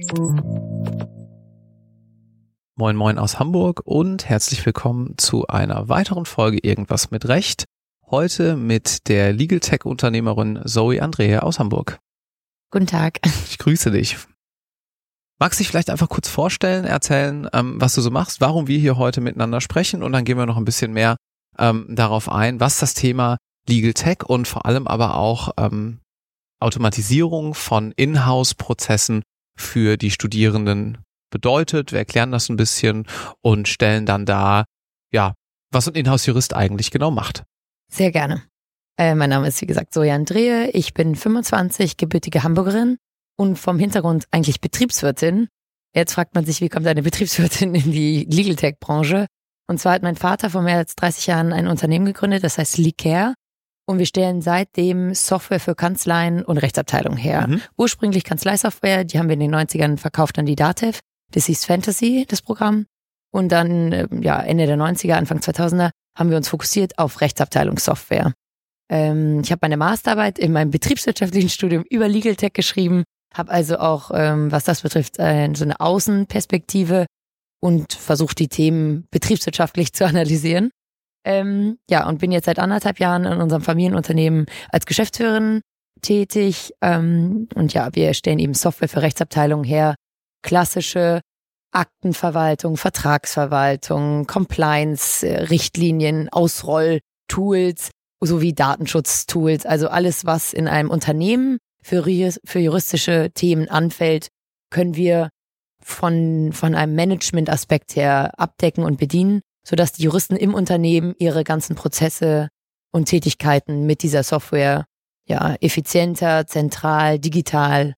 Moin Moin aus Hamburg und herzlich willkommen zu einer weiteren Folge Irgendwas mit Recht. Heute mit der Legal Tech Unternehmerin Zoe Andrea aus Hamburg. Guten Tag. Ich grüße dich. Magst du dich vielleicht einfach kurz vorstellen, erzählen, was du so machst, warum wir hier heute miteinander sprechen, und dann gehen wir noch ein bisschen mehr darauf ein, was das Thema Legal Tech und vor allem aber auch Automatisierung von Inhouse-Prozessen für die Studierenden bedeutet. Wir erklären das ein bisschen und stellen dann dar, ja, was ein Inhouse-Jurist eigentlich genau macht. Sehr gerne. Mein Name ist, wie gesagt, Zoe Andrea. Ich bin 25, gebürtige Hamburgerin und vom Hintergrund eigentlich Betriebswirtin. Jetzt fragt man sich, wie kommt eine Betriebswirtin in die Legal Tech-Branche? Und zwar hat mein Vater vor mehr als 30 Jahren ein Unternehmen gegründet, das heißt Leacare. Und wir stellen seitdem Software für Kanzleien und Rechtsabteilungen her. Ursprünglich Kanzleisoftware, die haben wir in den 90ern verkauft an die Datev. Das hieß Fantasy, das Programm. Und dann, Ende der 90er, Anfang 2000er, haben wir uns fokussiert auf Rechtsabteilungssoftware. Ich habe meine Masterarbeit in meinem betriebswirtschaftlichen Studium über Legal Tech geschrieben, habe also auch, was das betrifft, so eine Außenperspektive und versucht, die Themen betriebswirtschaftlich zu analysieren. Und bin jetzt seit 1,5 Jahren in unserem Familienunternehmen als Geschäftsführerin tätig. Wir stellen eben Software für Rechtsabteilungen her, klassische Aktenverwaltung, Vertragsverwaltung, Compliance, Richtlinien, Ausrolltools sowie Datenschutztools. Also alles, was in einem Unternehmen für juristische Themen anfällt, können wir von einem Management-Aspekt her abdecken und bedienen, sodass die Juristen im Unternehmen ihre ganzen Prozesse und Tätigkeiten mit dieser Software effizienter, zentral, digital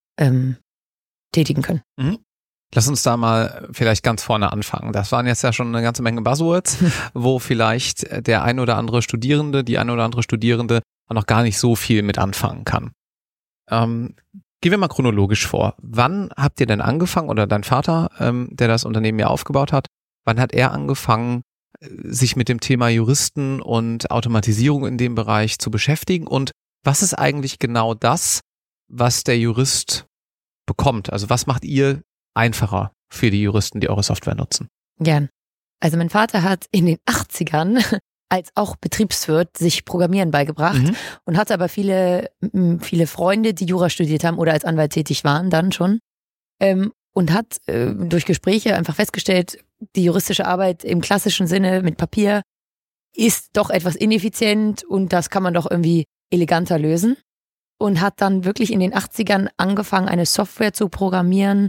tätigen können. Lass uns da mal vielleicht ganz vorne anfangen. Das waren jetzt ja schon eine ganze Menge Buzzwords, wo vielleicht der ein oder andere Studierende, die eine oder andere Studierende noch gar nicht so viel mit anfangen kann. Gehen wir mal chronologisch vor. Wann habt ihr denn angefangen, oder dein Vater, der das Unternehmen ja aufgebaut hat, wann hat er angefangen, sich mit dem Thema Juristen und Automatisierung in dem Bereich zu beschäftigen? Und was ist eigentlich genau das, was der Jurist bekommt? Also was macht ihr einfacher für die Juristen, die eure Software nutzen? Gern. Also mein Vater hat in den 80ern als auch Betriebswirt sich Programmieren beigebracht und hatte aber viele Freunde, die Jura studiert haben oder als Anwalt tätig waren dann schon, und hat durch Gespräche einfach festgestellt, die juristische Arbeit im klassischen Sinne mit Papier ist doch etwas ineffizient und das kann man doch irgendwie eleganter lösen, und hat dann wirklich in den 80ern angefangen, eine Software zu programmieren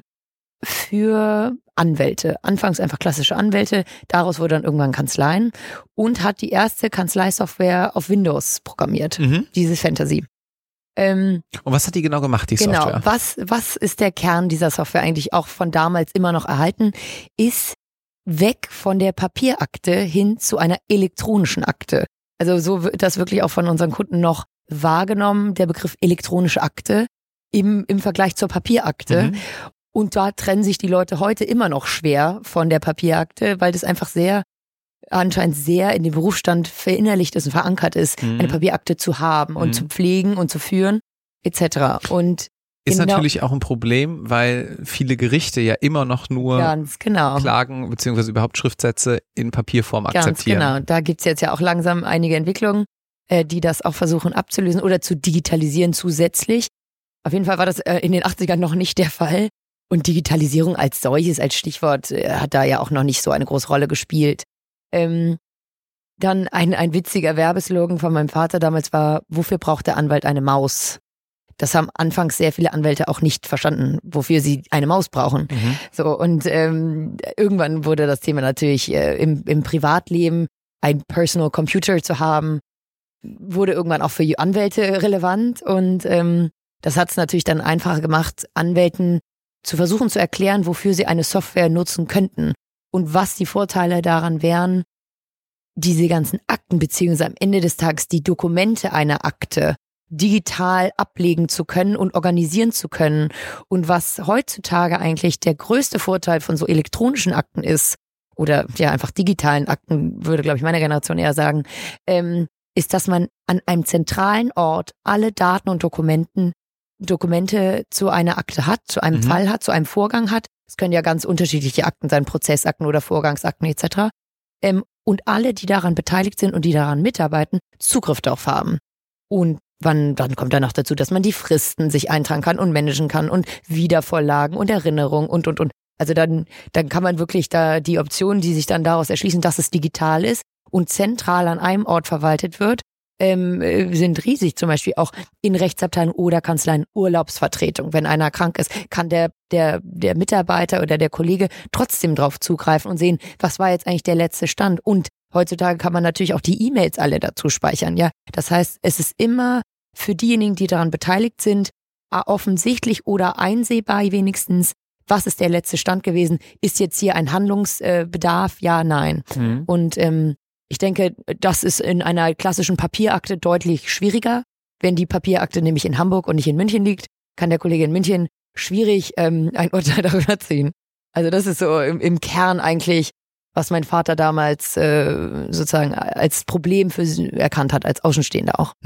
für Anwälte. Anfangs einfach klassische Anwälte, daraus wurde dann irgendwann Kanzleien, und hat die erste Kanzleisoftware auf Windows programmiert, dieses Fantasy. Und was hat die genau gemacht, die Software? Genau, was ist der Kern dieser Software eigentlich auch von damals immer noch erhalten, ist weg von der Papierakte hin zu einer elektronischen Akte. Also so wird das wirklich auch von unseren Kunden noch wahrgenommen, der Begriff elektronische Akte im Vergleich zur Papierakte. Und da trennen sich die Leute heute immer noch schwer von der Papierakte, weil das einfach anscheinend sehr in dem Berufsstand verinnerlicht ist und verankert ist, eine Papierakte zu haben und zu pflegen und zu führen, etc. Und ist natürlich auch ein Problem, weil viele Gerichte ja immer noch nur Klagen bzw. überhaupt Schriftsätze in Papierform akzeptieren. Ganz genau, da gibt's jetzt ja auch langsam einige Entwicklungen, die das auch versuchen abzulösen oder zu digitalisieren zusätzlich. Auf jeden Fall war das in den 80ern noch nicht der Fall. Und Digitalisierung als solches, als Stichwort, hat da ja auch noch nicht so eine große Rolle gespielt. Dann ein witziger Werbeslogan von meinem Vater damals war: Wofür braucht der Anwalt eine Maus? Das haben anfangs sehr viele Anwälte auch nicht verstanden, wofür sie eine Maus brauchen. So, und irgendwann wurde das Thema natürlich im Privatleben, ein Personal Computer zu haben, wurde irgendwann auch für Anwälte relevant. Und das hat es natürlich dann einfacher gemacht, Anwälten zu versuchen zu erklären, wofür sie eine Software nutzen könnten und was die Vorteile daran wären, diese ganzen Akten beziehungsweise am Ende des Tages die Dokumente einer Akte digital ablegen zu können und organisieren zu können. Und was heutzutage eigentlich der größte Vorteil von so elektronischen Akten ist, oder ja einfach digitalen Akten, würde glaube ich meine Generation eher sagen, ist, dass man an einem zentralen Ort alle Daten und Dokumenten Dokumente zu einer Akte hat, zu einem Fall hat, zu einem Vorgang hat. Es können ja ganz unterschiedliche Akten sein, Prozessakten oder Vorgangsakten etc. Und alle, die daran beteiligt sind und die daran mitarbeiten, Zugriff darauf haben. Und dann kommt dann noch dazu, dass man die Fristen sich eintragen kann und managen kann und Wiedervorlagen und Erinnerungen und. Also dann kann man wirklich da die Optionen, die sich dann daraus erschließen, dass es digital ist und zentral an einem Ort verwaltet wird, sind riesig. Zum Beispiel auch in Rechtsabteilungen oder Kanzleien Urlaubsvertretung. Wenn einer krank ist, kann der Mitarbeiter oder der Kollege trotzdem drauf zugreifen und sehen, was war jetzt eigentlich der letzte Stand. Und heutzutage kann man natürlich auch die E-Mails alle dazu speichern. Ja, das heißt, es ist immer für diejenigen, die daran beteiligt sind, offensichtlich oder einsehbar wenigstens, was ist der letzte Stand gewesen? Ist jetzt hier ein Handlungsbedarf? Ja, nein. Und ich denke, das ist in einer klassischen Papierakte deutlich schwieriger. Wenn die Papierakte nämlich in Hamburg und nicht in München liegt, kann der Kollege in München schwierig ein Urteil darüber ziehen. Also das ist so im Kern eigentlich, was mein Vater damals sozusagen als Problem für sie erkannt hat, als Außenstehender auch.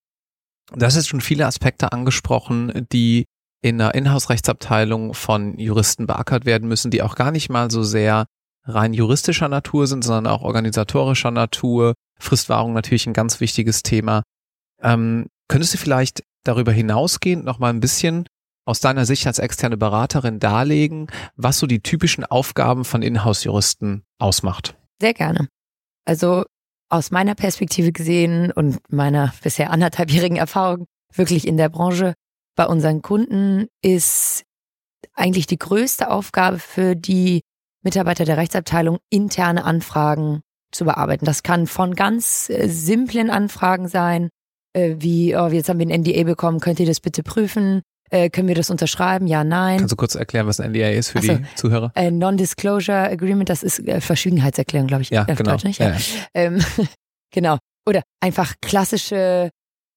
Du hast jetzt schon viele Aspekte angesprochen, die in einer Inhouse-Rechtsabteilung von Juristen beackert werden müssen, die auch gar nicht mal so sehr rein juristischer Natur sind, sondern auch organisatorischer Natur. Fristwahrung natürlich ein ganz wichtiges Thema. Könntest du vielleicht darüber hinausgehend noch mal ein bisschen aus deiner Sicht als externe Beraterin darlegen, was so die typischen Aufgaben von Inhouse-Juristen ausmacht? Sehr gerne. Also aus meiner Perspektive gesehen und meiner bisher 1,5-jährigen Erfahrung wirklich in der Branche, bei unseren Kunden ist eigentlich die größte Aufgabe für die Mitarbeiter der Rechtsabteilung, interne Anfragen zu bearbeiten. Das kann von ganz simplen Anfragen sein, wie, jetzt haben wir ein NDA bekommen, könnt ihr das bitte prüfen? Können wir das unterschreiben? Ja, nein. Kannst du kurz erklären, was ein NDA ist für die Zuhörer? Non-Disclosure Agreement, das ist Verschwiegenheitserklärung, glaube ich. Ja, genau. Deutsch, nicht? Ja. Genau. Oder einfach klassische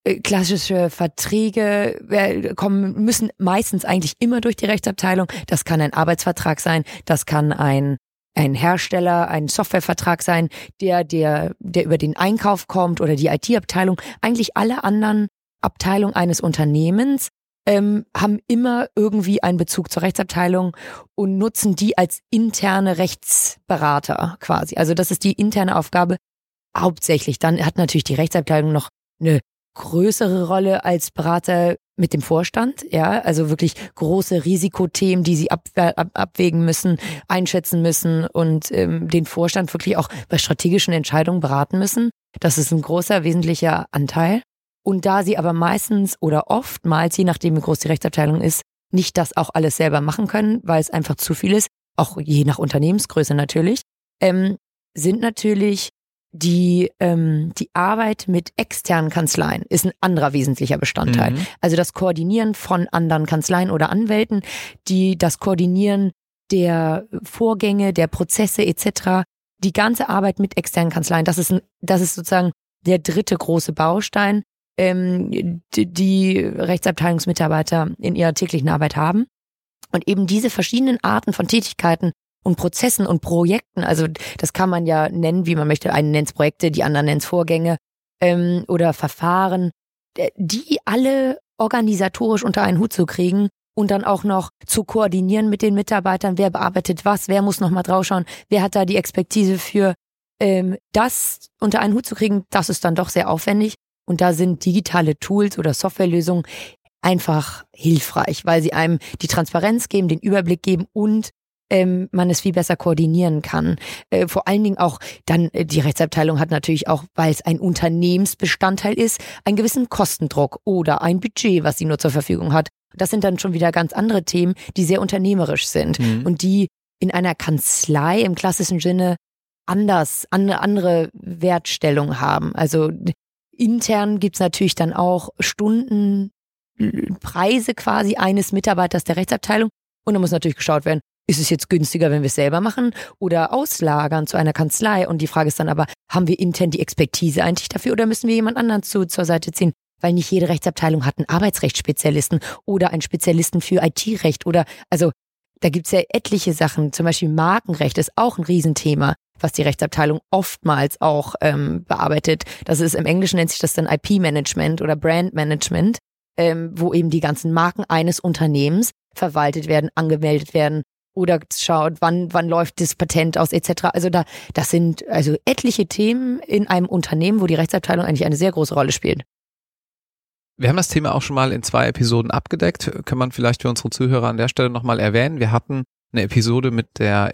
Verträge müssen meistens eigentlich immer durch die Rechtsabteilung. Das kann ein Arbeitsvertrag sein, das kann ein Hersteller, ein Softwarevertrag sein, der über den Einkauf kommt oder die IT-Abteilung. Eigentlich alle anderen Abteilungen eines Unternehmens haben immer irgendwie einen Bezug zur Rechtsabteilung und nutzen die als interne Rechtsberater quasi. Also das ist die interne Aufgabe hauptsächlich. Dann hat natürlich die Rechtsabteilung noch eine größere Rolle als Berater mit dem Vorstand, ja, also wirklich große Risikothemen, die sie abwägen müssen, einschätzen müssen und den Vorstand wirklich auch bei strategischen Entscheidungen beraten müssen. Das ist ein großer, wesentlicher Anteil. Und da sie aber meistens oder oftmals, je nachdem wie groß die Rechtsabteilung ist, nicht das auch alles selber machen können, weil es einfach zu viel ist, auch je nach Unternehmensgröße natürlich, sind natürlich die Arbeit mit externen Kanzleien ist ein anderer wesentlicher Bestandteil. Also das Koordinieren von anderen Kanzleien oder Anwälten, das Koordinieren der Vorgänge, der Prozesse etc., die ganze Arbeit mit externen Kanzleien, das ist sozusagen der dritte große Baustein, die Rechtsabteilungsmitarbeiter in ihrer täglichen Arbeit haben. Und eben diese verschiedenen Arten von Tätigkeiten und Prozessen und Projekten, also das kann man ja nennen, wie man möchte, einen nennt es Projekte, die anderen nennen es Vorgänge oder Verfahren, die alle organisatorisch unter einen Hut zu kriegen und dann auch noch zu koordinieren mit den Mitarbeitern, wer bearbeitet was, wer muss nochmal draufschauen, wer hat da die Expertise für, das unter einen Hut zu kriegen, das ist dann doch sehr aufwendig und da sind digitale Tools oder Softwarelösungen einfach hilfreich, weil sie einem die Transparenz geben, den Überblick geben und man es viel besser koordinieren kann. Vor allen Dingen auch dann, die Rechtsabteilung hat natürlich auch, weil es ein Unternehmensbestandteil ist, einen gewissen Kostendruck oder ein Budget, was sie nur zur Verfügung hat. Das sind dann schon wieder ganz andere Themen, die sehr unternehmerisch sind und die in einer Kanzlei im klassischen Sinne andere Wertstellung haben. Also intern gibt's natürlich dann auch Stundenpreise quasi eines Mitarbeiters der Rechtsabteilung und da muss natürlich geschaut werden, ist es jetzt günstiger, wenn wir es selber machen oder auslagern zu einer Kanzlei? Und die Frage ist dann aber, haben wir intern die Expertise eigentlich dafür oder müssen wir jemand anderen zur Seite ziehen? Weil nicht jede Rechtsabteilung hat einen Arbeitsrechtsspezialisten oder einen Spezialisten für IT-Recht oder, also da gibt's ja etliche Sachen, zum Beispiel Markenrecht ist auch ein Riesenthema, was die Rechtsabteilung oftmals auch bearbeitet. Das ist im Englischen nennt sich das dann IP-Management oder Brand-Management. wo eben die ganzen Marken eines Unternehmens verwaltet werden, angemeldet werden oder schaut, wann läuft das Patent aus etc. Also das sind also etliche Themen in einem Unternehmen, wo die Rechtsabteilung eigentlich eine sehr große Rolle spielt. Wir haben das Thema auch schon mal in 2 Episoden abgedeckt. Kann man vielleicht für unsere Zuhörer an der Stelle nochmal erwähnen. Wir hatten eine Episode mit der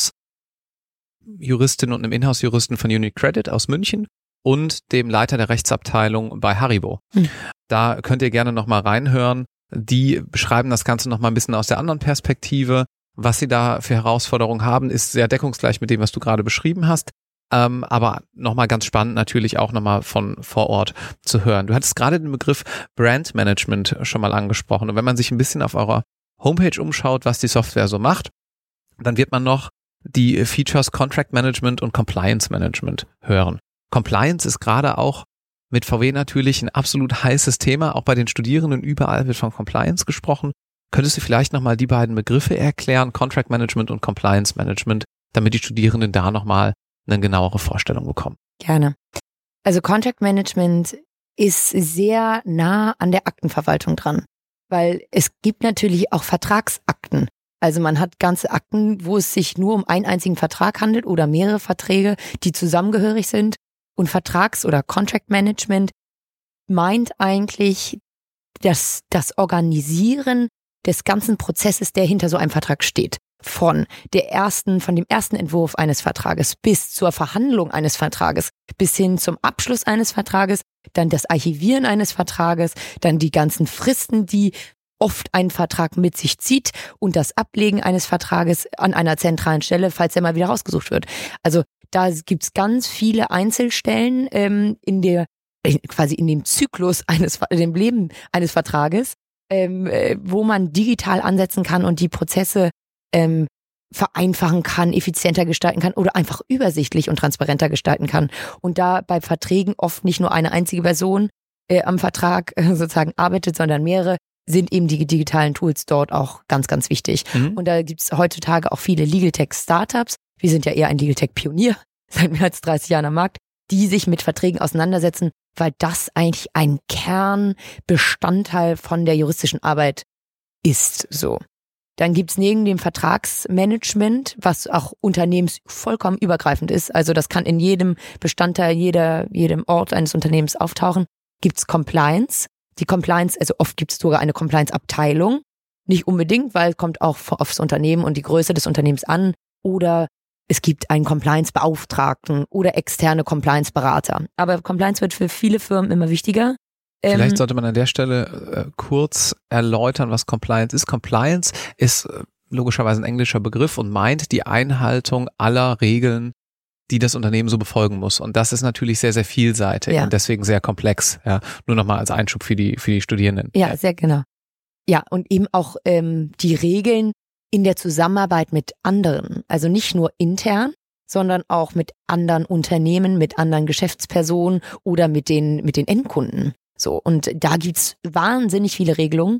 Inhouse-Juristin und einem Inhouse-Juristen von UniCredit aus München und dem Leiter der Rechtsabteilung bei Haribo. Da könnt ihr gerne nochmal reinhören. Die beschreiben das Ganze nochmal ein bisschen aus der anderen Perspektive. Was sie da für Herausforderungen haben, ist sehr deckungsgleich mit dem, was du gerade beschrieben hast. Aber nochmal ganz spannend natürlich auch nochmal von vor Ort zu hören. Du hattest gerade den Begriff Brand Management schon mal angesprochen. Und wenn man sich ein bisschen auf eurer Homepage umschaut, was die Software so macht, dann wird man noch die Features Contract Management und Compliance Management hören. Compliance ist gerade auch mit VW natürlich ein absolut heißes Thema. Auch bei den Studierenden überall wird von Compliance gesprochen. Könntest du vielleicht nochmal die beiden Begriffe erklären, Contract Management und Compliance Management, damit die Studierenden da nochmal eine genauere Vorstellung bekommen? Gerne. Also Contract Management ist sehr nah an der Aktenverwaltung dran, weil es gibt natürlich auch Vertragsakten. Also man hat ganze Akten, wo es sich nur um einen einzigen Vertrag handelt oder mehrere Verträge, die zusammengehörig sind. Und Vertrags- oder Contract Management meint eigentlich das Organisieren des ganzen Prozesses, der hinter so einem Vertrag steht. Von dem ersten Entwurf eines Vertrages bis zur Verhandlung eines Vertrages, bis hin zum Abschluss eines Vertrages, dann das Archivieren eines Vertrages, dann die ganzen Fristen, die oft ein Vertrag mit sich zieht und das Ablegen eines Vertrages an einer zentralen Stelle, falls er mal wieder rausgesucht wird. Also da gibt's ganz viele Einzelstellen in dem Zyklus dem Leben eines Vertrages, wo man digital ansetzen kann und die Prozesse vereinfachen kann, effizienter gestalten kann oder einfach übersichtlich und transparenter gestalten kann. Und da bei Verträgen oft nicht nur eine einzige Person am Vertrag sozusagen arbeitet, sondern mehrere, sind eben die digitalen Tools dort auch ganz, ganz wichtig. Und da gibt's heutzutage auch viele Legal Tech Startups. Wir sind ja eher ein Legal Tech Pionier, seit mehr als 30 Jahren am Markt, die sich mit Verträgen auseinandersetzen, weil das eigentlich ein Kernbestandteil von der juristischen Arbeit ist. So. Dann gibt's neben dem Vertragsmanagement, was auch vollkommen übergreifend ist, also das kann in jedem Bestandteil, jedem Ort eines Unternehmens auftauchen, gibt's Compliance. Die Compliance, also oft gibt's sogar eine Compliance-Abteilung, nicht unbedingt, weil es kommt auch aufs Unternehmen und die Größe des Unternehmens an, oder es gibt einen Compliance-Beauftragten oder externe Compliance-Berater. Aber Compliance wird für viele Firmen immer wichtiger. Vielleicht sollte man an der Stelle kurz erläutern, was Compliance ist. Compliance ist logischerweise ein englischer Begriff und meint die Einhaltung aller Regeln, die das Unternehmen so befolgen muss. Und das ist natürlich sehr, sehr vielseitig und deswegen sehr komplex. Ja, nur nochmal als Einschub für die Studierenden. Ja, sehr genau. Ja, und eben auch die Regeln in der Zusammenarbeit mit anderen. Also nicht nur intern, sondern auch mit anderen Unternehmen, mit anderen Geschäftspersonen oder mit den Endkunden. So, und da gibt's wahnsinnig viele Regelungen,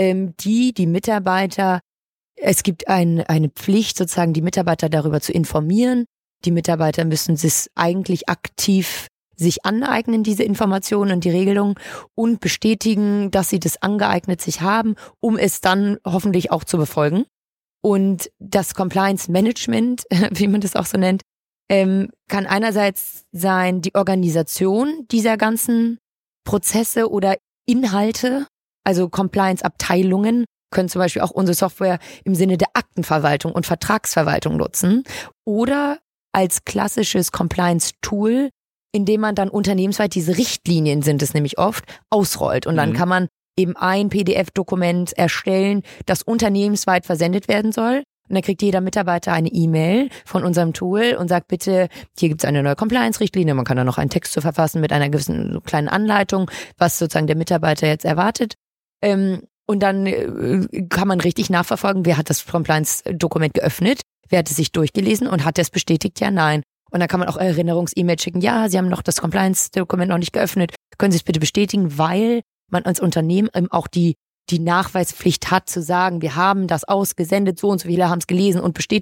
die Mitarbeiter, es gibt eine Pflicht, sozusagen die Mitarbeiter darüber zu informieren. Die Mitarbeiter müssen sich eigentlich aktiv sich aneignen, diese Informationen und die Regelungen, und bestätigen, dass sie das angeeignet sich haben, um es dann hoffentlich auch zu befolgen. Und das Compliance Management, wie man das auch so nennt, kann einerseits sein die Organisation dieser ganzen Prozesse oder Inhalte, also Compliance-Abteilungen können zum Beispiel auch unsere Software im Sinne der Aktenverwaltung und Vertragsverwaltung nutzen oder als klassisches Compliance-Tool, in dem man dann unternehmensweit diese Richtlinien, sind es nämlich oft, ausrollt. Und dann kann man eben ein PDF-Dokument erstellen, das unternehmensweit versendet werden soll. Und dann kriegt jeder Mitarbeiter eine E-Mail von unserem Tool und sagt, bitte, hier gibt's eine neue Compliance-Richtlinie. Man kann da noch einen Text zu verfassen mit einer gewissen kleinen Anleitung, was sozusagen der Mitarbeiter jetzt erwartet. Und dann kann man richtig nachverfolgen, wer hat das Compliance-Dokument geöffnet, wer hat es sich durchgelesen und hat es bestätigt, ja, nein. Und dann kann man auch Erinnerungs-E-Mail schicken, ja, Sie haben noch das Compliance-Dokument noch nicht geöffnet, können Sie es bitte bestätigen, weil man als Unternehmen eben auch die Nachweispflicht hat, zu sagen, wir haben das ausgesendet, so und so viele haben es gelesen und bestätigt.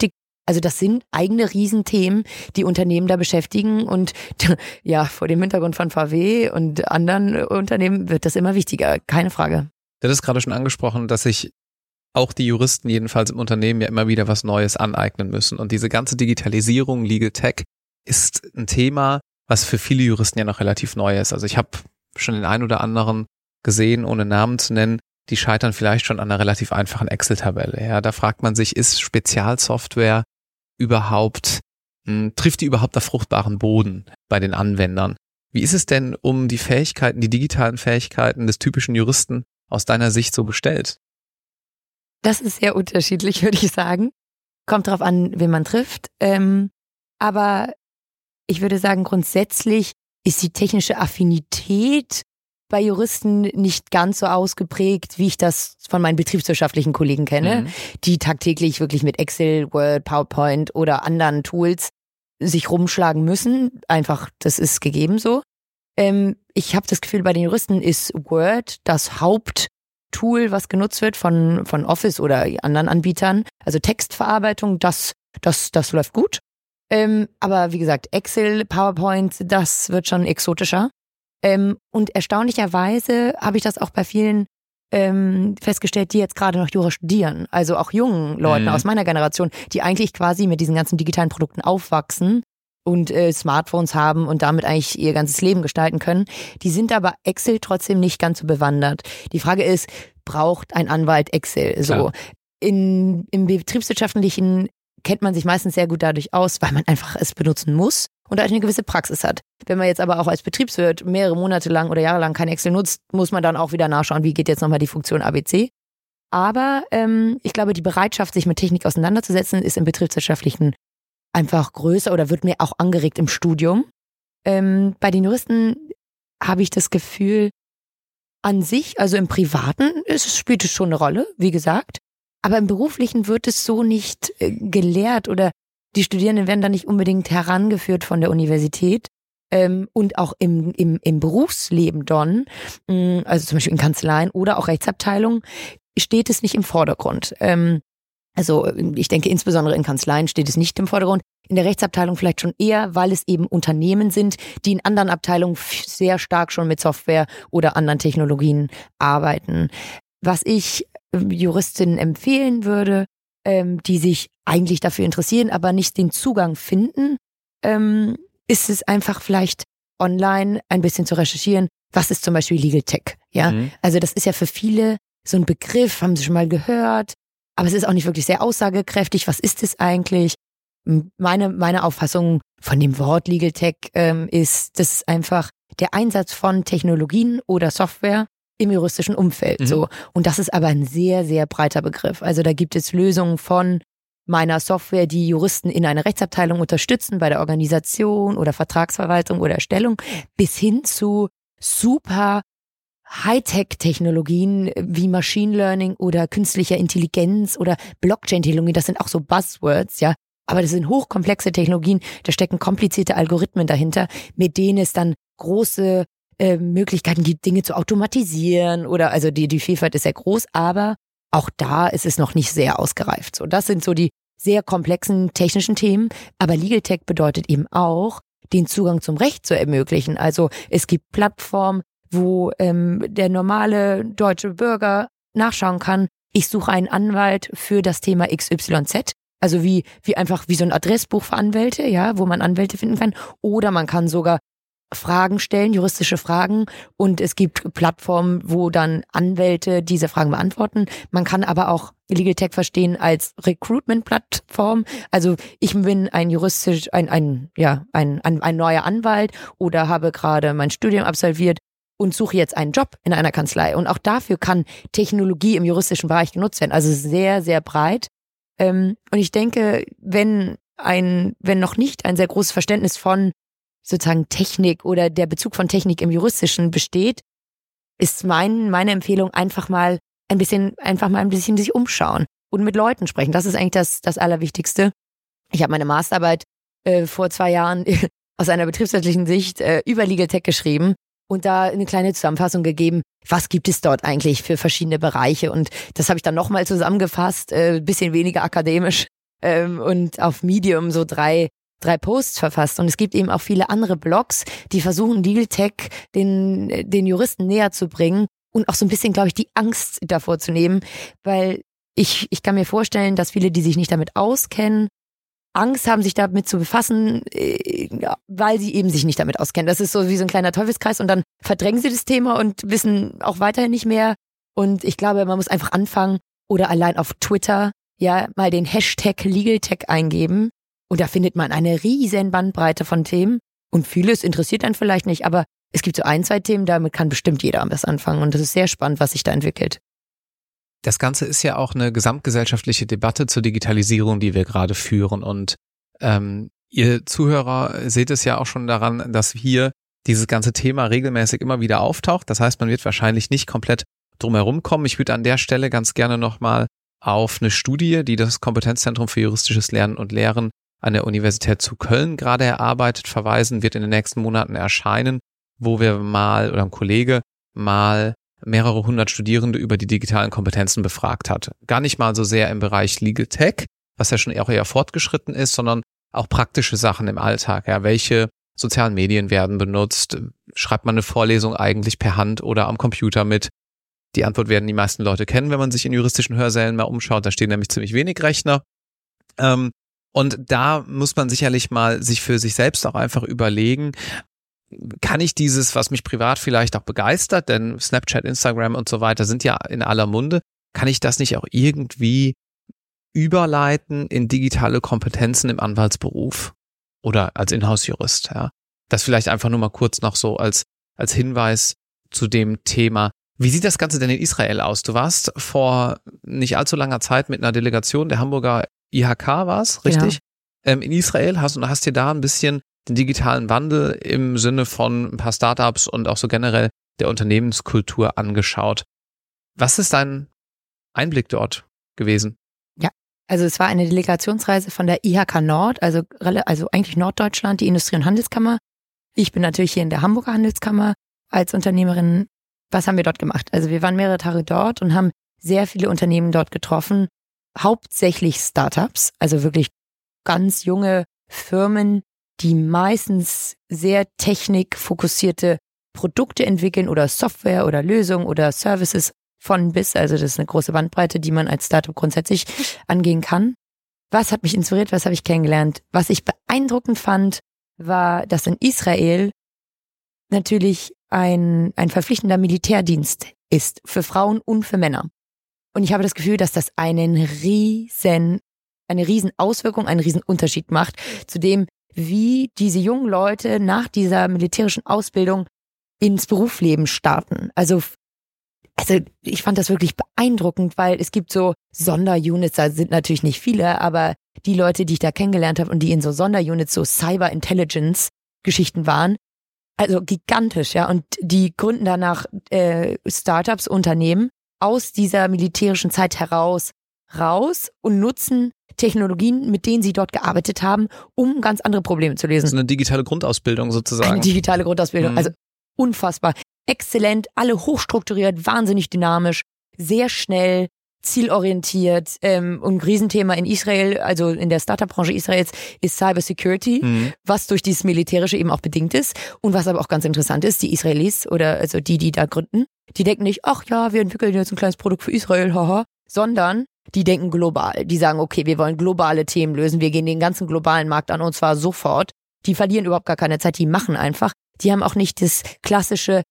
Also das sind eigene Riesenthemen, die Unternehmen da beschäftigen und ja, vor dem Hintergrund von VW und anderen Unternehmen wird das immer wichtiger, keine Frage. Du hattest gerade schon angesprochen, dass sich auch die Juristen jedenfalls im Unternehmen ja immer wieder was Neues aneignen müssen. Und diese ganze Digitalisierung, Legal Tech ist ein Thema, was für viele Juristen ja noch relativ neu ist. Also ich habe schon den einen oder anderen gesehen, ohne Namen zu nennen, die scheitern vielleicht schon an einer relativ einfachen Excel-Tabelle. Ja, da fragt man sich, ist Spezialsoftware überhaupt, trifft die überhaupt auf fruchtbaren Boden bei den Anwendern? Wie ist es denn um die Fähigkeiten, die digitalen Fähigkeiten des typischen Juristen aus deiner Sicht so bestellt? Das ist sehr unterschiedlich, würde ich sagen. Kommt drauf an, wen man trifft. Aber ich würde sagen, grundsätzlich ist die technische Affinität bei Juristen nicht ganz so ausgeprägt, wie ich das von meinen betriebswirtschaftlichen Kollegen kenne, die tagtäglich wirklich mit Excel, Word, PowerPoint oder anderen Tools sich rumschlagen müssen. Einfach, das ist gegeben so. Ich habe das Gefühl, bei den Juristen ist Word das Haupttool, was genutzt wird von Office oder anderen Anbietern. Also Textverarbeitung, das läuft gut. Aber wie gesagt, Excel, PowerPoint, das wird schon exotischer. Und erstaunlicherweise habe ich das auch bei vielen festgestellt, die jetzt gerade noch Jura studieren. Also auch jungen Leuten aus meiner Generation, die eigentlich quasi mit diesen ganzen digitalen Produkten aufwachsen und Smartphones haben und damit eigentlich ihr ganzes Leben gestalten können. Die sind aber Excel trotzdem nicht ganz so bewandert. Die Frage ist, braucht ein Anwalt Excel? So im betriebswirtschaftlichen kennt man sich meistens sehr gut dadurch aus, weil man einfach es benutzen muss und eine gewisse Praxis hat. Wenn man jetzt aber auch als Betriebswirt mehrere Monate lang oder Jahre lang kein Excel nutzt, muss man dann auch wieder nachschauen, wie geht jetzt nochmal die Funktion ABC. Aber ich glaube, die Bereitschaft, sich mit Technik auseinanderzusetzen, ist im betriebswirtschaftlichen einfach größer oder wird mir auch angeregt im Studium. Bei den Juristen habe ich das Gefühl, an sich, also im Privaten, spielt es schon eine Rolle, wie gesagt. Aber im Beruflichen wird es so nicht gelehrt oder die Studierenden werden da nicht unbedingt herangeführt von der Universität. Und auch im Berufsleben dann, also zum Beispiel in Kanzleien oder auch Rechtsabteilungen, steht es nicht im Vordergrund. Also ich denke insbesondere in Kanzleien steht es nicht im Vordergrund. In der Rechtsabteilung vielleicht schon eher, weil es eben Unternehmen sind, die in anderen Abteilungen sehr stark schon mit Software oder anderen Technologien arbeiten. Was ich Juristinnen empfehlen würde, die sich eigentlich dafür interessieren, aber nicht den Zugang finden, ist es einfach vielleicht online ein bisschen zu recherchieren, was ist zum Beispiel Legal Tech, ja? Also das ist ja für viele so ein Begriff, haben sie schon mal gehört, aber es ist auch nicht wirklich sehr aussagekräftig. Was ist es eigentlich? Meine Auffassung von dem Wort Legal Tech ist, das ist einfach der Einsatz von Technologien oder Software im juristischen Umfeld. So. Und das ist aber ein sehr, sehr breiter Begriff. Also da gibt es Lösungen von meiner Software, die Juristen in einer Rechtsabteilung unterstützen, bei der Organisation oder Vertragsverwaltung oder Erstellung, bis hin zu super Hightech-Technologien wie Machine Learning oder künstlicher Intelligenz oder Blockchain-Technologie. Das sind auch so Buzzwords, ja. Aber das sind hochkomplexe Technologien, da stecken komplizierte Algorithmen dahinter, mit denen es dann große Möglichkeiten gibt, Dinge zu automatisieren oder also die Vielfalt ist sehr groß, aber auch da ist es noch nicht sehr ausgereift. So, das sind so die sehr komplexen technischen Themen, aber Legal Tech bedeutet eben auch, den Zugang zum Recht zu ermöglichen. Also es gibt Plattformen, wo der normale deutsche Bürger nachschauen kann, ich suche einen Anwalt für das Thema XYZ. Also wie einfach wie so ein Adressbuch für Anwälte, ja, wo man Anwälte finden kann. Oder man kann sogar Fragen stellen, juristische Fragen. Und es gibt Plattformen, wo dann Anwälte diese Fragen beantworten. Man kann aber auch Legal Tech verstehen als Recruitment-Plattform. Also ich bin ein neuer Anwalt oder habe gerade mein Studium absolviert und suche jetzt einen Job in einer Kanzlei. Und auch dafür kann Technologie im juristischen Bereich genutzt werden. Also sehr, sehr breit. Und ich denke, wenn noch nicht ein sehr großes Verständnis von sozusagen Technik oder der Bezug von Technik im Juristischen besteht, ist meine Empfehlung einfach mal ein bisschen sich umschauen und mit Leuten sprechen. Das ist eigentlich das Allerwichtigste. Ich habe meine Masterarbeit vor 2 Jahren aus einer betriebswirtschaftlichen Sicht über Legal Tech geschrieben und da eine kleine Zusammenfassung gegeben, was gibt es dort eigentlich für verschiedene Bereiche. Und das habe ich dann nochmal zusammengefasst, bisschen weniger akademisch, und auf Medium so drei Posts verfasst. Und es gibt eben auch viele andere Blogs, die versuchen, Legal Tech den Juristen näher zu bringen und auch so ein bisschen, glaube ich, die Angst davor zu nehmen, weil ich kann mir vorstellen, dass viele, die sich nicht damit auskennen, Angst haben, sich damit zu befassen, weil sie eben sich nicht damit auskennen. Das ist so wie so ein kleiner Teufelskreis und dann verdrängen sie das Thema und wissen auch weiterhin nicht mehr. Und ich glaube, man muss einfach anfangen oder allein auf Twitter ja mal den Hashtag LegalTech eingeben und da findet man eine riesen Bandbreite von Themen und vieles interessiert einen vielleicht nicht, aber es gibt so 1, 2 Themen, damit kann bestimmt jeder was anfangen und das ist sehr spannend, was sich da entwickelt. Das Ganze ist ja auch eine gesamtgesellschaftliche Debatte zur Digitalisierung, die wir gerade führen. Und ihr Zuhörer seht es ja auch schon daran, dass hier dieses ganze Thema regelmäßig immer wieder auftaucht. Das heißt, man wird wahrscheinlich nicht komplett drumherum kommen. Ich würde an der Stelle ganz gerne nochmal auf eine Studie, die das Kompetenzzentrum für juristisches Lernen und Lehren an der Universität zu Köln gerade erarbeitet, verweisen, wird in den nächsten Monaten erscheinen, wo wir mal oder ein Kollege mal mehrere hundert Studierende über die digitalen Kompetenzen befragt hat. Gar nicht mal so sehr im Bereich Legal Tech, was ja schon auch eher fortgeschritten ist, sondern auch praktische Sachen im Alltag. Ja, welche sozialen Medien werden benutzt? Schreibt man eine Vorlesung eigentlich per Hand oder am Computer mit? Die Antwort werden die meisten Leute kennen, wenn man sich in juristischen Hörsälen mal umschaut. Da stehen nämlich ziemlich wenig Rechner. Und da muss man sicherlich mal sich für sich selbst auch einfach überlegen, kann ich dieses, was mich privat vielleicht auch begeistert, denn Snapchat, Instagram und so weiter sind ja in aller Munde, kann ich das nicht auch irgendwie überleiten in digitale Kompetenzen im Anwaltsberuf oder als Inhouse-Jurist? Ja? Das vielleicht einfach nur mal kurz noch so als Hinweis zu dem Thema. Wie sieht das Ganze denn in Israel aus? Du warst vor nicht allzu langer Zeit mit einer Delegation der Hamburger IHK, war es, richtig? Ja. In Israel hast dir da ein bisschen den digitalen Wandel im Sinne von ein paar Startups und auch so generell der Unternehmenskultur angeschaut. Was ist dein Einblick dort gewesen? Ja, also es war eine Delegationsreise von der IHK Nord, also eigentlich Norddeutschland, die Industrie- und Handelskammer. Ich bin natürlich hier in der Hamburger Handelskammer als Unternehmerin. Was haben wir dort gemacht? Also wir waren mehrere Tage dort und haben sehr viele Unternehmen dort getroffen, hauptsächlich Startups, also wirklich ganz junge Firmen, die meistens sehr technikfokussierte Produkte entwickeln oder Software oder Lösungen oder Services von bis. Also das ist eine große Bandbreite, die man als Startup grundsätzlich angehen kann. Was hat mich inspiriert? Was habe ich kennengelernt? Was ich beeindruckend fand, war, dass in Israel natürlich ein verpflichtender Militärdienst ist für Frauen und für Männer. Und ich habe das Gefühl, dass das eine riesen Auswirkung, einen riesen Unterschied macht zu dem, wie diese jungen Leute nach dieser militärischen Ausbildung ins Berufsleben starten. Also ich fand das wirklich beeindruckend, weil es gibt so Sonderunits, da sind natürlich nicht viele, aber die Leute, die ich da kennengelernt habe und die in so Sonderunits, so Cyber Intelligence Geschichten waren, also gigantisch, ja. Und die gründen danach Startups, Unternehmen aus dieser militärischen Zeit raus und nutzen Technologien, mit denen sie dort gearbeitet haben, um ganz andere Probleme zu lösen. Das ist eine digitale Grundausbildung sozusagen. Eine digitale Grundausbildung, also unfassbar. Exzellent, alle hochstrukturiert, wahnsinnig dynamisch, sehr schnell, zielorientiert. Und ein Riesenthema in Israel, also in der Startup-Branche Israels, ist Cybersecurity, was durch dieses Militärische eben auch bedingt ist. Und was aber auch ganz interessant ist, die Israelis oder also die da gründen, die denken nicht, ach ja, wir entwickeln jetzt ein kleines Produkt für Israel, haha, sondern die denken global. Die sagen, okay, wir wollen globale Themen lösen, wir gehen den ganzen globalen Markt an und zwar sofort. Die verlieren überhaupt gar keine Zeit, die machen einfach. Die haben auch nicht das klassische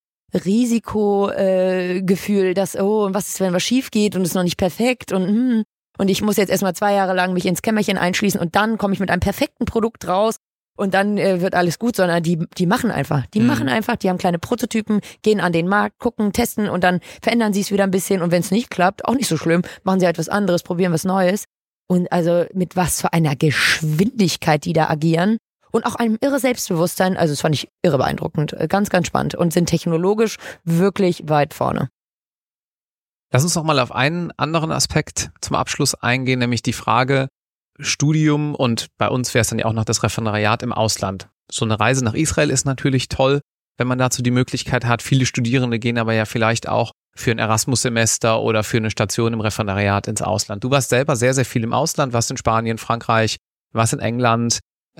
Risikogefühl, dass, und was ist, wenn was schief geht und es ist noch nicht perfekt und ich muss jetzt erstmal 2 Jahre lang mich ins Kämmerchen einschließen und dann komme ich mit einem perfekten Produkt raus und dann wird alles gut, sondern die machen einfach. Die machen einfach, die haben kleine Prototypen, gehen an den Markt, gucken, testen und dann verändern sie es wieder ein bisschen und wenn es nicht klappt, auch nicht so schlimm, machen sie etwas anderes, probieren was Neues und also mit was für einer Geschwindigkeit die da agieren. Und auch einem irre Selbstbewusstsein, also das fand ich irre beeindruckend, ganz, ganz spannend und sind technologisch wirklich weit vorne. Lass uns noch mal auf einen anderen Aspekt zum Abschluss eingehen, nämlich die Frage Studium und bei uns wäre es dann ja auch noch das Referendariat im Ausland. So eine Reise nach Israel ist natürlich toll, wenn man dazu die Möglichkeit hat. Viele Studierende gehen aber ja vielleicht auch für ein Erasmus-Semester oder für eine Station im Referendariat ins Ausland. Du warst selber sehr, sehr viel im Ausland, warst in Spanien, Frankreich, warst in England.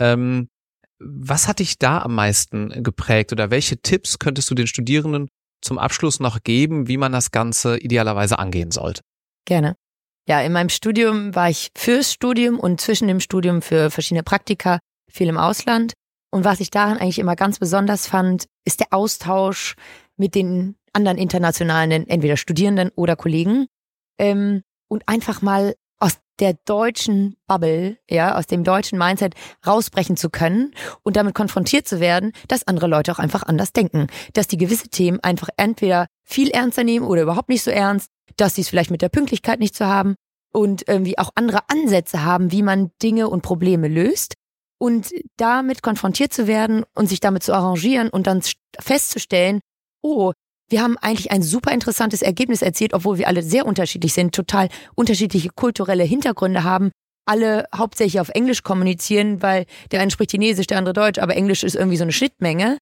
Was hat dich da am meisten geprägt oder welche Tipps könntest du den Studierenden zum Abschluss noch geben, wie man das Ganze idealerweise angehen sollte? Gerne. Ja, in meinem Studium war ich fürs Studium und zwischen dem Studium für verschiedene Praktika viel im Ausland. Und was ich daran eigentlich immer ganz besonders fand, ist der Austausch mit den anderen internationalen, entweder Studierenden oder Kollegen. Und einfach mal aus der deutschen Bubble, ja, aus dem deutschen Mindset rausbrechen zu können und damit konfrontiert zu werden, dass andere Leute auch einfach anders denken. Dass die gewisse Themen einfach entweder viel ernster nehmen oder überhaupt nicht so ernst, dass sie es vielleicht mit der Pünktlichkeit nicht so haben und irgendwie auch andere Ansätze haben, wie man Dinge und Probleme löst. Und damit konfrontiert zu werden und sich damit zu arrangieren und dann festzustellen, oh, wir haben eigentlich ein super interessantes Ergebnis erzielt, obwohl wir alle sehr unterschiedlich sind, total unterschiedliche kulturelle Hintergründe haben, alle hauptsächlich auf Englisch kommunizieren, weil der eine spricht Chinesisch, der andere Deutsch, aber Englisch ist irgendwie so eine Schnittmenge.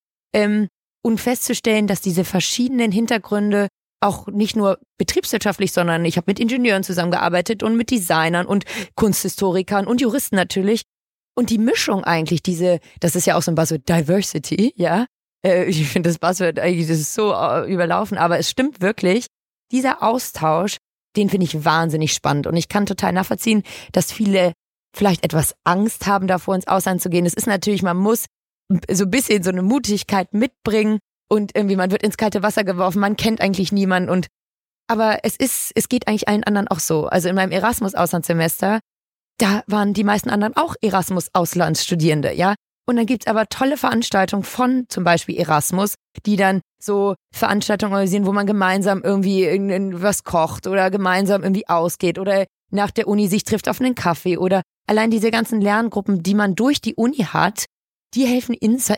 Und festzustellen, dass diese verschiedenen Hintergründe auch nicht nur betriebswirtschaftlich, sondern ich habe mit Ingenieuren zusammengearbeitet und mit Designern und Kunsthistorikern und Juristen natürlich. Und die Mischung eigentlich, das ist ja auch so ein Buzzword, Diversity, ja. Ich finde das Buzzword eigentlich, das ist so überlaufen, aber es stimmt wirklich. Dieser Austausch, den finde ich wahnsinnig spannend und ich kann total nachvollziehen, dass viele vielleicht etwas Angst haben davor, ins Ausland zu gehen. Es ist natürlich, man muss so ein bisschen so eine Mutigkeit mitbringen und irgendwie man wird ins kalte Wasser geworfen, man kennt eigentlich niemanden aber es geht eigentlich allen anderen auch so. Also in meinem Erasmus-Auslandssemester, da waren die meisten anderen auch Erasmus-Auslandsstudierende, ja. Und dann gibt's aber tolle Veranstaltungen von zum Beispiel Erasmus, die dann so Veranstaltungen organisieren, wo man gemeinsam irgendwie was kocht oder gemeinsam irgendwie ausgeht oder nach der Uni sich trifft auf einen Kaffee oder allein diese ganzen Lerngruppen, die man durch die Uni hat, die helfen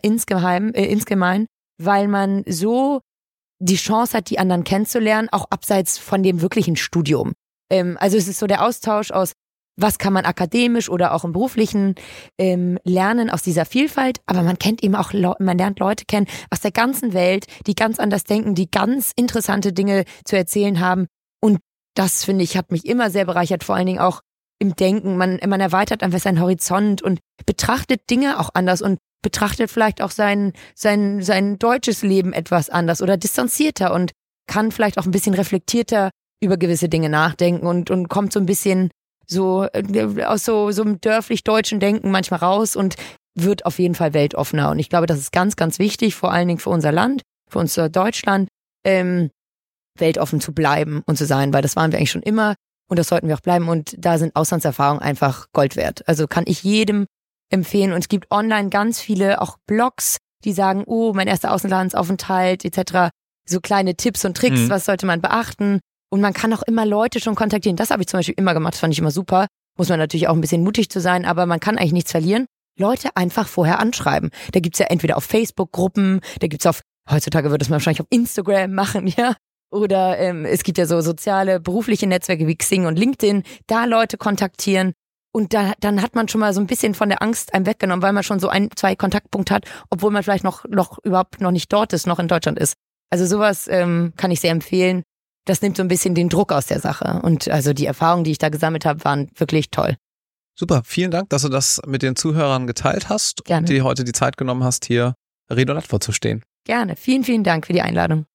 insgemein, weil man so die Chance hat, die anderen kennenzulernen, auch abseits von dem wirklichen Studium. Also es ist so der Austausch aus, was kann man akademisch oder auch im beruflichen lernen aus dieser Vielfalt, aber man kennt eben auch, man lernt Leute kennen aus der ganzen Welt, die ganz anders denken, die ganz interessante Dinge zu erzählen haben und das, finde ich, hat mich immer sehr bereichert, vor allen Dingen auch im Denken. Man erweitert einfach seinen Horizont und betrachtet Dinge auch anders und betrachtet vielleicht auch sein deutsches Leben etwas anders oder distanzierter und kann vielleicht auch ein bisschen reflektierter über gewisse Dinge nachdenken und kommt so ein bisschen so aus so einem dörflich-deutschen Denken manchmal raus und wird auf jeden Fall weltoffener. Und ich glaube, das ist ganz, ganz wichtig, vor allen Dingen für unser Land, für unser Deutschland, weltoffen zu bleiben und zu sein, weil das waren wir eigentlich schon immer und das sollten wir auch bleiben. Und da sind Auslandserfahrungen einfach Gold wert. Also kann ich jedem empfehlen. Und es gibt online ganz viele auch Blogs, die sagen, oh, mein erster Auslandsaufenthalt etc. So kleine Tipps und Tricks, was sollte man beachten. Und man kann auch immer Leute schon kontaktieren. Das habe ich zum Beispiel immer gemacht, das fand ich immer super. Muss man natürlich auch ein bisschen mutig zu sein, aber man kann eigentlich nichts verlieren. Leute einfach vorher anschreiben. Da gibt's ja entweder auf Facebook Gruppen, da gibt's heutzutage würde es man wahrscheinlich auf Instagram machen, ja. Oder es gibt ja so soziale, berufliche Netzwerke wie Xing und LinkedIn, da Leute kontaktieren. Und dann hat man schon mal so ein bisschen von der Angst einem weggenommen, weil man schon so 1-2 Kontaktpunkte hat, obwohl man vielleicht noch überhaupt noch nicht dort ist, noch in Deutschland ist. Also sowas kann ich sehr empfehlen. Das nimmt so ein bisschen den Druck aus der Sache. Und also die Erfahrungen, die ich da gesammelt habe, waren wirklich toll. Super, vielen Dank, dass du das mit den Zuhörern geteilt hast. Gerne. Und dir heute die Zeit genommen hast, hier Rede und Antwort zu stehen. Gerne. Vielen, vielen Dank für die Einladung.